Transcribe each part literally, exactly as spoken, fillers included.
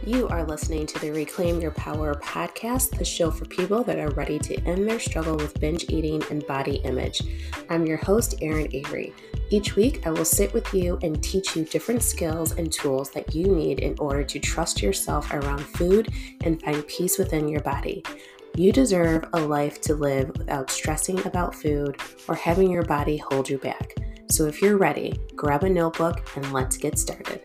You are listening to the Reclaim Your Power podcast, the show for people that are ready to end their struggle with binge eating and body image. I'm your host, Erin Avery. Each week, I will sit with you and teach you different skills and tools that you need in order to trust yourself around food and find peace within your body. You deserve a life to live without stressing about food or having your body hold you back. So if you're ready, grab a notebook and let's get started.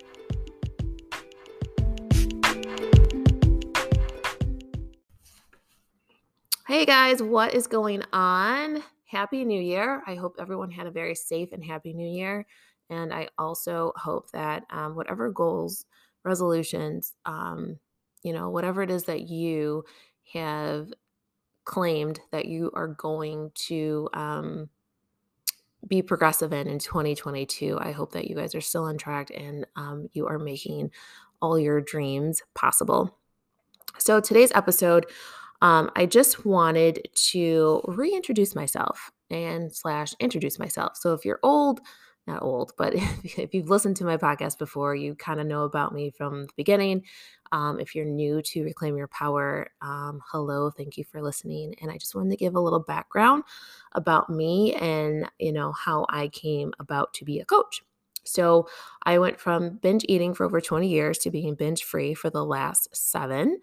Hey guys, what is going on? Happy New Year. I hope everyone had a very safe and happy New Year. And I also hope that um, whatever goals, resolutions, um, you know, whatever it is that you have claimed that you are going to um, be progressive in in twenty twenty-two, I hope that you guys are still on track and um, you are making all your dreams possible. So today's episode, um, I just wanted to reintroduce myself and slash introduce myself. So if you're old, not old, but if, if you've listened to my podcast before, you kind of know about me from the beginning. Um, if you're new to Reclaim Your Power, um, hello, thank you for listening. And I just wanted to give a little background about me and, you know, how I came about to be a coach. So I went from binge eating for over twenty years to being binge free for the last seven.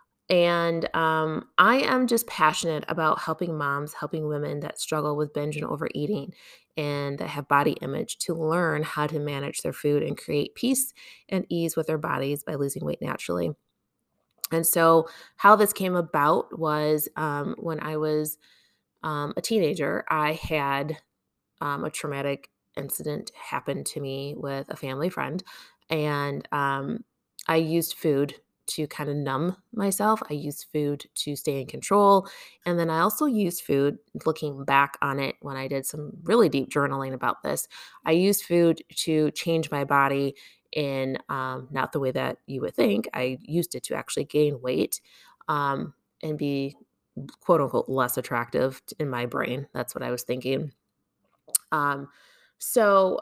And um, I am just passionate about helping moms, helping women that struggle with binge and overeating and that have body image to learn how to manage their food and create peace and ease with their bodies by losing weight naturally. And so, how this came about was um, when I was um, a teenager, I had um, a traumatic incident happen to me with a family friend. And um, I used food to kind of numb myself. I used food to stay in control. And then I also used food, looking back on it when I did some really deep journaling about this, I used food to change my body in um, not the way that you would think. I used it to actually gain weight um, and be quote unquote less attractive in my brain. That's what I was thinking. Um, so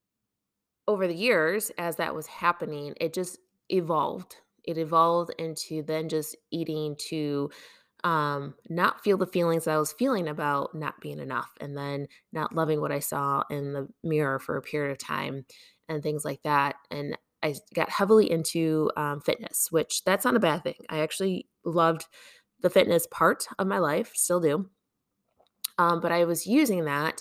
over the years, as that was happening, it just evolved. It evolved into then just eating to um, not feel the feelings that I was feeling about not being enough and then not loving what I saw in the mirror for a period of time and things like that. And I got heavily into um, fitness, which that's not a bad thing. I actually loved the fitness part of my life, still do. Um, but I was using that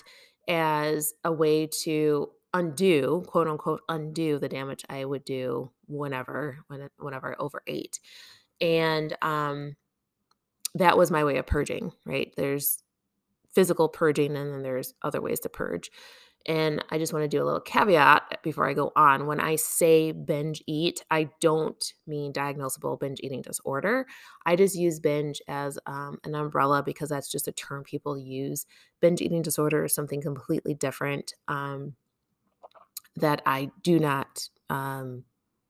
as a way to undo, quote unquote, undo the damage I would do whenever, when, whenever I overate. And um, that was my way of purging, right? There's physical purging and then there's other ways to purge. And I just want to do a little caveat before I go on. When I say binge eat, I don't mean diagnosable binge eating disorder. I just use binge as um, an umbrella because that's just a term people use. Binge eating disorder is something completely different um, that I do not um,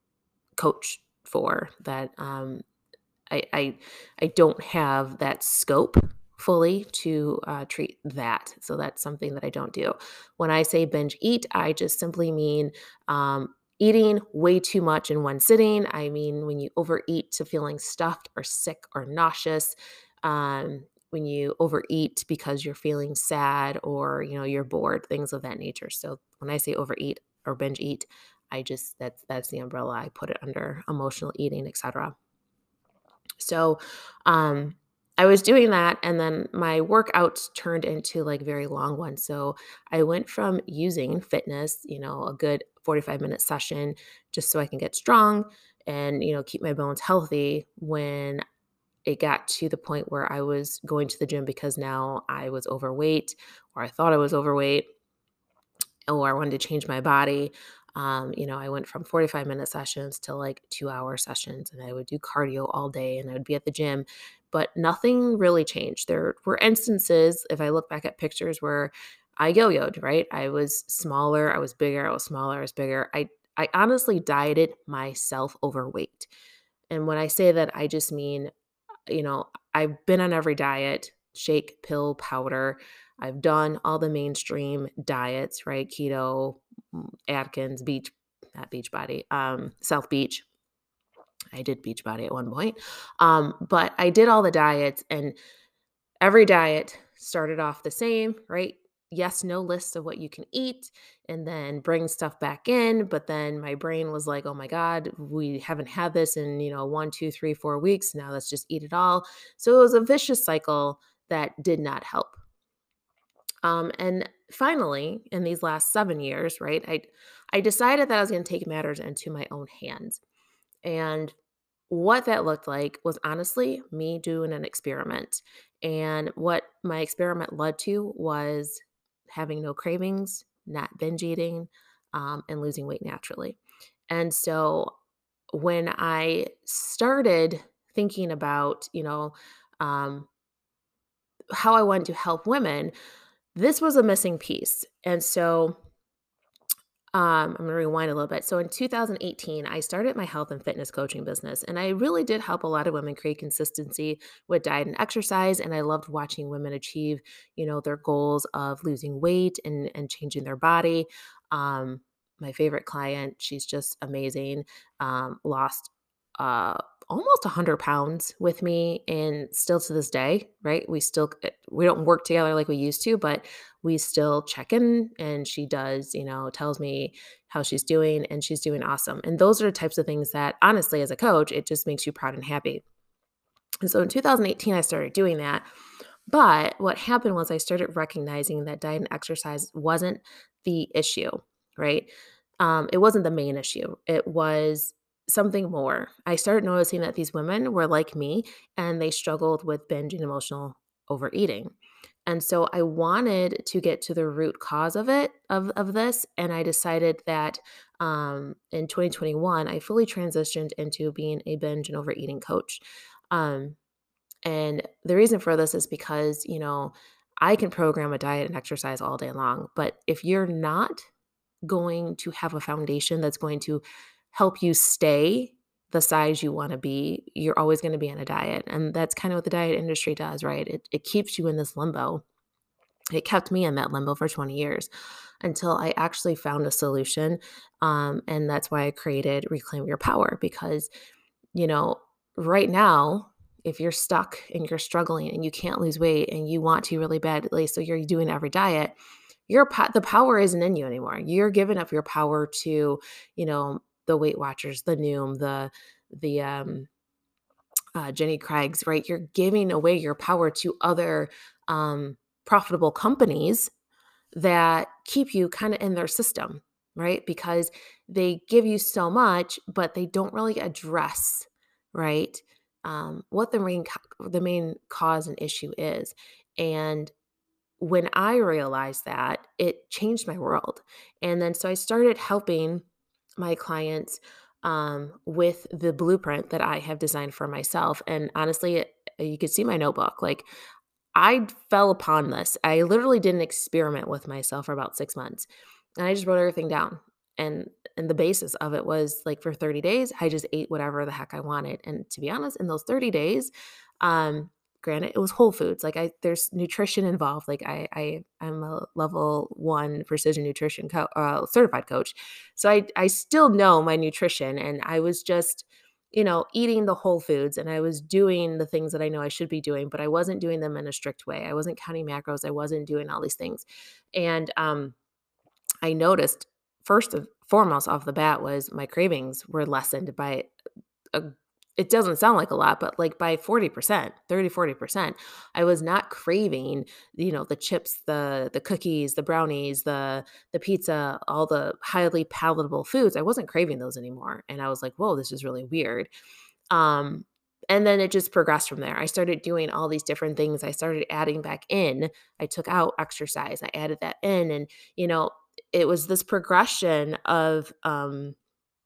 coach for, that um, I, I I don't have that scope fully to uh, treat that. So that's something that I don't do. When I say binge eat, I just simply mean um, eating way too much in one sitting. I mean when you overeat to feeling stuffed or sick or nauseous. Um, when you overeat because you're feeling sad or you know you're bored, things of that nature. So when I say overeat or binge eat, I just that's that's the umbrella I put it under: emotional eating, et cetera. So, um, I was doing that and then my workouts turned into like very long ones. So I went from using fitness, you know, a good forty-five minute session just so I can get strong and, you know, keep my bones healthy when it got to the point where I was going to the gym because now I was overweight or I thought I was overweight or I wanted to change my body. Um, you know, I went from forty-five minute sessions to like two hour sessions and I would do cardio all day and I would be at the gym, but nothing really changed. There were instances, if I look back at pictures where I yo-yoed, right? I was smaller, I was bigger, I was smaller, I was bigger. I, I honestly dieted myself overweight. And when I say that, I just mean, you know, I've been on every diet, shake, pill, powder. I've done all the mainstream diets, right? Keto, mm, Atkins, Beach, not Beachbody, um, South Beach. I did Beachbody at one point. Um, but I did all the diets, and every diet started off the same, right? Yes, no list of what you can eat, and then bring stuff back in. But then my brain was like, oh my God, we haven't had this in, you know, one, two, three, four weeks. Now let's just eat it all. So it was a vicious cycle that did not help. Um, and finally, in these last seven years, right, I I decided that I was going to take matters into my own hands. And what that looked like was honestly me doing an experiment. And what my experiment led to was having no cravings, not binge eating, um, and losing weight naturally. And so when I started thinking about, you know, um, how I wanted to help women, this was a missing piece. And so um, I'm gonna rewind a little bit. So in two thousand eighteen, I started my health and fitness coaching business, and I really did help a lot of women create consistency with diet and exercise. And I loved watching women achieve, you know, their goals of losing weight and and changing their body. Um, my favorite client, she's just amazing. Um, lost uh, almost one hundred pounds with me, and still to this day, right? We still eh, we don't work together like we used to, but we still check in, and she does, you know, tells me how she's doing, and she's doing awesome. And those are the types of things that honestly, as a coach, it just makes you proud and happy. And so in two thousand eighteen, I started doing that. But what happened was I started recognizing that diet and exercise wasn't the issue, right? Um, it wasn't the main issue. It was something more. I started noticing that these women were like me, and they struggled with binge and emotional overeating. And so I wanted to get to the root cause of it, of, of this. And I decided that um, in twenty twenty-one, I fully transitioned into being a binge and overeating coach. Um, and the reason for this is because, you know, I can program a diet and exercise all day long, but if you're not going to have a foundation that's going to help you stay the size you want to be, you're always going to be on a diet. And that's kind of what the diet industry does, right? It, it keeps you in this limbo. It kept me in that limbo for twenty years until I actually found a solution. Um, and that's why I created Reclaim Your Power, because you know, right now, if you're stuck and you're struggling and you can't lose weight and you want to really badly, so you're doing every diet, your po- the power isn't in you anymore. You're giving up your power to, you know, the Weight Watchers, the Noom, the the um, uh, Jenny Craig's, right? You're giving away your power to other um, profitable companies that keep you kind of in their system, right? Because they give you so much, but they don't really address, right? Um, what the main co- the main cause and issue is. And when I realized that, it changed my world. And then so I started helping my clients um, with the blueprint that I have designed for myself. And honestly, it, you could see my notebook. Like I fell upon this. I literally did an experiment with myself for about six months, and I just wrote everything down. And and the basis of it was like for thirty days, I just ate whatever the heck I wanted. And to be honest, in those thirty days, um, granted, it was whole foods. Like I there's nutrition involved. Like I I I'm a level one precision nutrition co- uh, certified coach. So I I still know my nutrition, and I was just you know, eating the whole foods, and I was doing the things that I know I should be doing, but I wasn't doing them in a strict way. I wasn't counting macros. I wasn't doing all these things. And um, I noticed first and foremost off the bat was my cravings were lessened by a it doesn't sound like a lot, but like by forty percent, thirty, forty percent. I was not craving, you know, the chips, the the cookies, the brownies, the the pizza, all the highly palatable foods. I wasn't craving those anymore. And I was like, whoa, this is really weird. Um, and then it just progressed from there. I started doing all these different things. I started adding back in. I took out exercise. I added that in. And, you know, it was this progression of um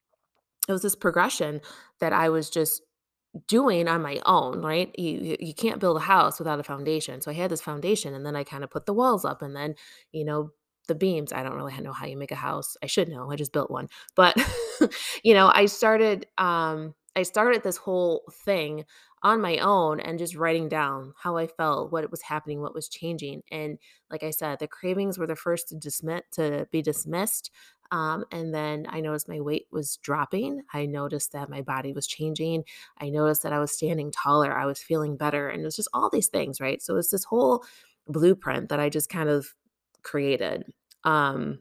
it was this progression that I was just doing on my own, right? You you you can't build a house without a foundation. So I had this foundation, and then I kind of put the walls up, and then, you know, the beams. I don't really know how you make a house. I should know. I just built one. But you know, I started um I started this whole thing on my own and just writing down how I felt, what was happening, what was changing. And like I said, the cravings were the first to dismiss to be dismissed. Um, and then I noticed my weight was dropping. I noticed that my body was changing. I noticed that I was standing taller. I was feeling better. And it was just all these things, right? So it's this whole blueprint that I just kind of created. Um,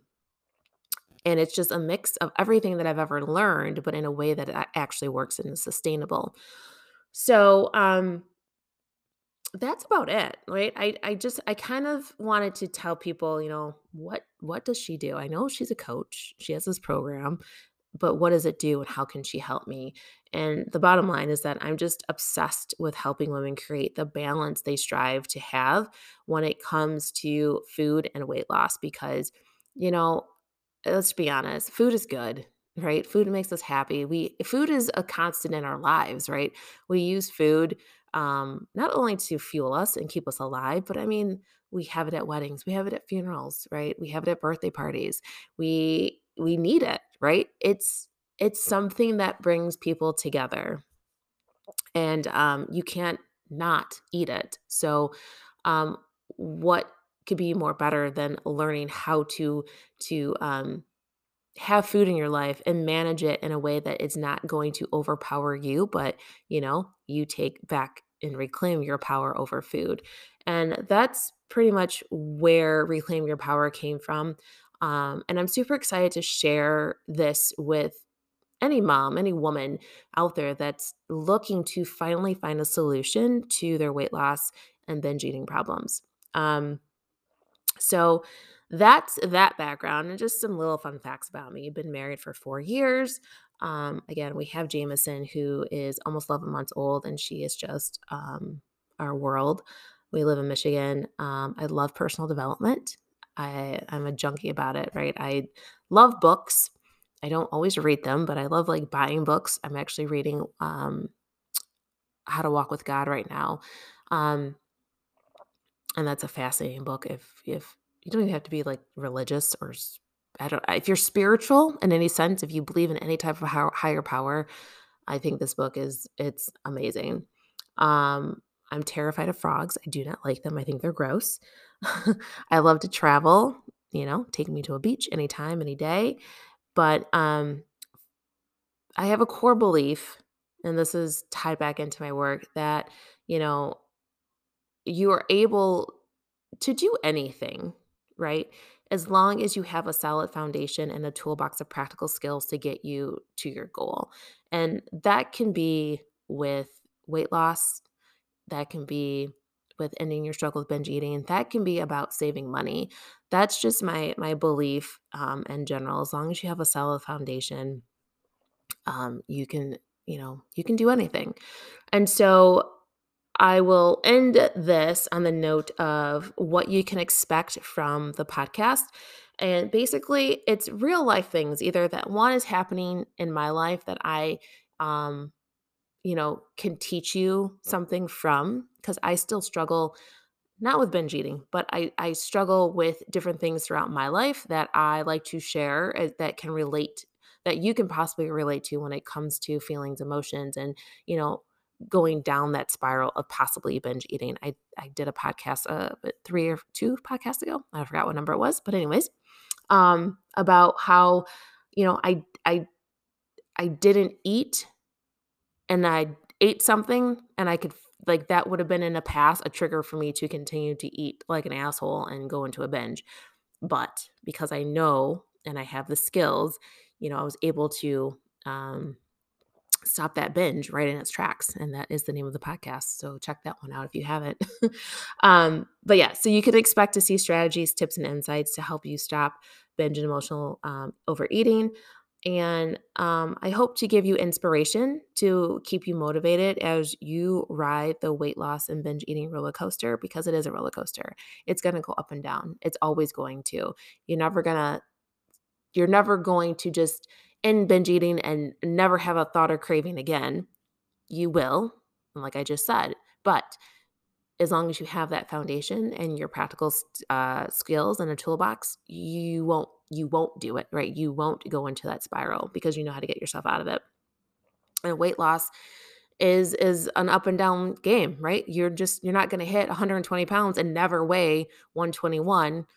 and it's just a mix of everything that I've ever learned, but in a way that it a- actually works and is sustainable. So, um, that's about it, right? I I just I kind of wanted to tell people, you know, what what does she do? I know she's a coach. She has this program, but what does it do and how can she help me? And the bottom line is that I'm just obsessed with helping women create the balance they strive to have when it comes to food and weight loss because, you know, let's be honest, food is good, right? Food makes us happy. We food is a constant in our lives, right? We use food um not only to fuel us and keep us alive, but I mean, we have it at weddings, we have it at funerals, right? We have it at birthday parties. We we need it, right? It's it's something that brings people together and um you can't not eat it. So um what could be more better than learning how to to um have food in your life and manage it in a way that it's not going to overpower you, but you know, you take back and reclaim your power over food. And that's pretty much where Reclaim Your Power came from. Um, and I'm super excited to share this with any mom, any woman out there that's looking to finally find a solution to their weight loss and binge eating problems. Um, so that's that background and just some little fun facts about me. Been married for four years. Um, again, we have Jameson, who is almost eleven months old, and she is just um, our world. We live in Michigan. Um, I love personal development. I, I'm a junkie about it, right? I love books. I don't always read them, but I love like buying books. I'm actually reading um, How to Walk with God right now. Um, and that's a fascinating book if if you don't even have to be, like, religious or s I don't if you're spiritual in any sense, if you believe in any type of how higher power, I think this book is it's amazing. Um, I'm terrified of frogs. I do not like them. I think they're gross. I love to travel, you know, take me to a beach anytime, any day, but, um, I have a core belief, and this is tied back into my work, that, you know, you are able to do anything, right? As long as you have a solid foundation and a toolbox of practical skills to get you to your goal. And that can be with weight loss, that can be with ending your struggle with binge eating, that can be about saving money. That's just my my belief um, in general. As long as you have a solid foundation, um, you can, you know, you can do anything. And so I will end this on the note of what you can expect from the podcast. And basically, it's real life things, either that one is happening in my life that I, um, you know, can teach you something from, because I still struggle not with binge eating, but I I struggle with different things throughout my life that I like to share as that can relate that you can possibly relate to when it comes to feelings, emotions, and, you know, going down that spiral of possibly binge eating. I I did a podcast, uh, but three or two podcasts ago, I forgot what number it was, but anyways, um, about how, you know, I I I didn't eat and I ate something and I could f like, that would have been in the past a trigger for me to continue to eat like an asshole and go into a binge. But because I know and I have the skills, you know, I was able to, um, stop that binge right in its tracks, and that is the name of the podcast, so check that one out if you haven't. Um, but yeah, so you can expect to see strategies, tips, and insights to help you stop binge and emotional, um, overeating, and, um, I hope to give you inspiration to keep you motivated as you ride the weight loss and binge eating roller coaster, because it is a roller coaster. It's gonna go up and down. It's always going to. You're never gonna you're never going to just end binge eating and never have a thought or craving again. You will, like I just said, but as long as you have that foundation and your practical s- uh, skills and a toolbox, you won't you won't do it, right? You won't go into that spiral because you know how to get yourself out of it. And weight loss is is an up and down game, right? You're just you're not going to hit one hundred twenty pounds and never weigh one twenty-one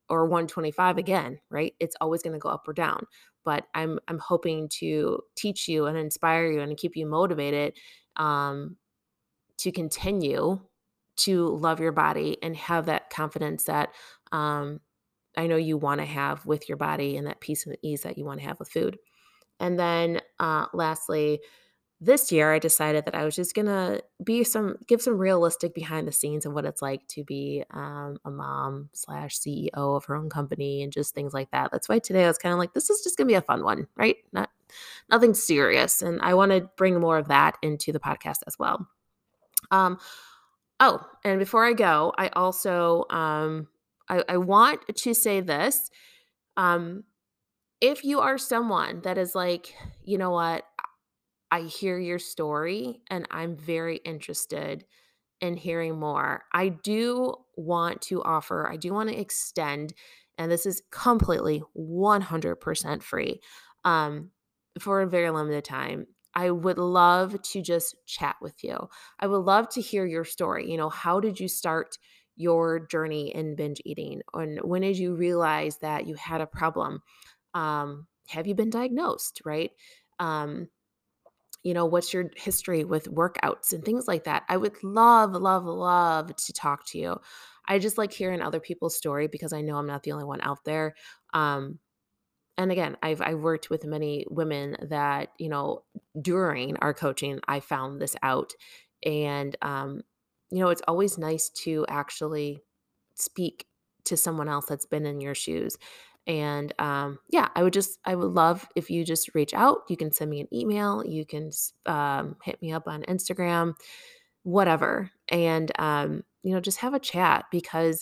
or one twenty-five again, right? It's always going to go up or down. But I'm I'm hoping to teach you and inspire you and keep you motivated um, to continue to love your body and have that confidence that um, I know you want to have with your body, and that peace and ease that you want to have with food. And then uh, lastly, this year I decided that I was just gonna be some give some realistic behind the scenes of what it's like to be um, a mom slash C E O of her own company and just things like that. That's why today I was kind of like, this is just gonna be a fun one, right? Not nothing serious, and I want to bring more of that into the podcast as well. Um, oh, and before I go, I also um, I, I want to say this. Um, if you are someone that is like, you know what, I hear your story and I'm very interested in hearing more. I do want to offer, I do want to extend, and this is completely one hundred percent free um, for a very limited time. I would love to just chat with you. I would love to hear your story. You know, how did you start your journey in binge eating? And when did you realize that you had a problem? Um, have you been diagnosed, right? Um, you know, what's your history with workouts and things like that? I would love, love, love to talk to you. I just like hearing other people's story because I know I'm not the only one out there. Um, and again, I've I've worked with many women that, you know, during our coaching, I found this out. And um, you know, it's always nice to actually speak to someone else that's been in your shoes. And um, yeah, I would just, I would love if you just reach out. You can send me an email. You can um, hit me up on Instagram, whatever. And, um, you know, just have a chat because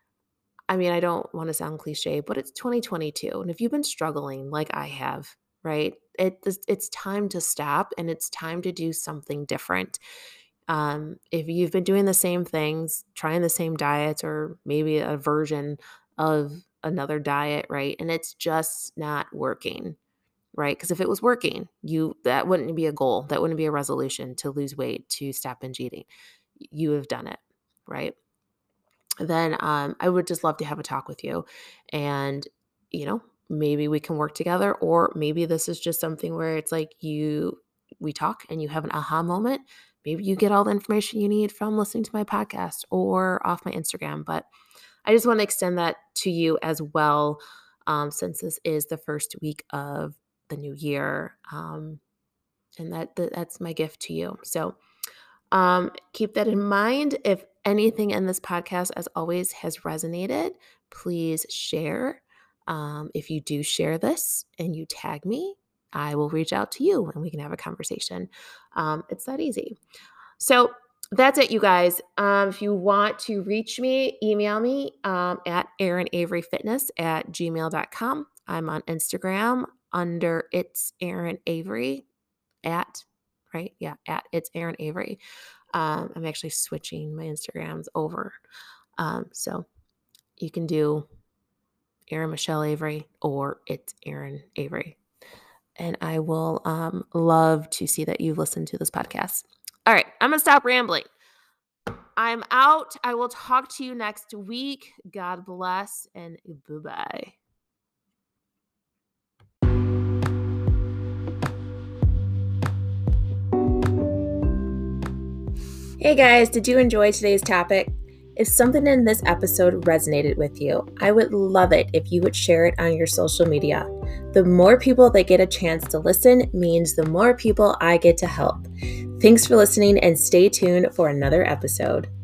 I mean, I don't want to sound cliche, but it's twenty twenty-two. And if you've been struggling like I have, right, it, it's time to stop and it's time to do something different. Um, if you've been doing the same things, trying the same diets, or maybe a version of another diet, right? And it's just not working, right? Because if it was working, you that wouldn't be a goal. That wouldn't be a resolution to lose weight, to stop binge eating. You have done it, right? Then um, I would just love to have a talk with you. And, you know, maybe we can work together, or maybe this is just something where it's like you, we talk and you have an aha moment. Maybe you get all the information you need from listening to my podcast or off my Instagram. But I just want to extend that to you as well, um, since this is the first week of the new year. Um, and that, that that's my gift to you. So um, keep that in mind. If anything in this podcast, as always, has resonated, please share. Um, if you do share this and you tag me, I will reach out to you and we can have a conversation. Um, it's that easy. So that's it, you guys. Um, if you want to reach me, email me um, at Erin Avery Fitness at gmail dot com. I'm on Instagram under It's Erin Avery at, right? Yeah, at It's Erin Avery. Um, I'm actually switching my Instagrams over. Um, so you can do Erin Michelle Avery or It's Erin Avery. And I will um, love to see that you've listened to this podcast. All right, I'm going to stop rambling. I'm out. I will talk to you next week. God bless and bye-bye. Hey guys, did you enjoy today's topic? If something in this episode resonated with you, I would love it if you would share it on your social media. The more people that get a chance to listen means the more people I get to help. Thanks for listening and stay tuned for another episode.